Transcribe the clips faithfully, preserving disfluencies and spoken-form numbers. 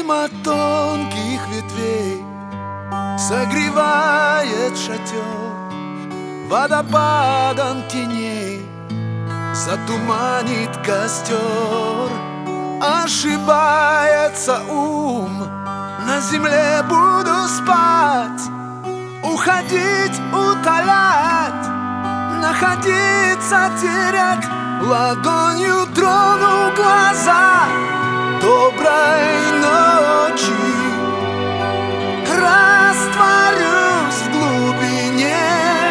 Мимо тонких ветвей согревает шатер водопадом теней, затуманит костер. Ошибается ум, на земле буду спать, уходить, утолять, находиться, терять. Ладонью трону глаза доброй ночи, растворюсь в глубине,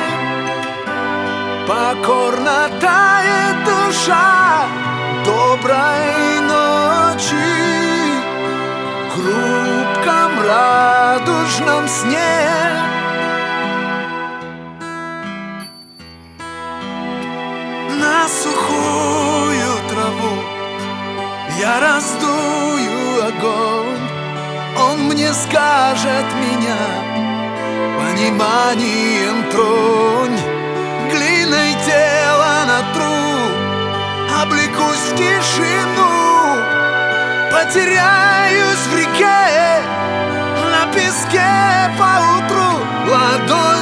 покорно тает душа. Доброй ночи, в хрупком радужном сне. На сухую траву я раздую огонь, он мне скажет меня пониманием тронь. Глиной тело натру, облекусь в тишину, потеряюсь в реке, на песке поутру. Ладонь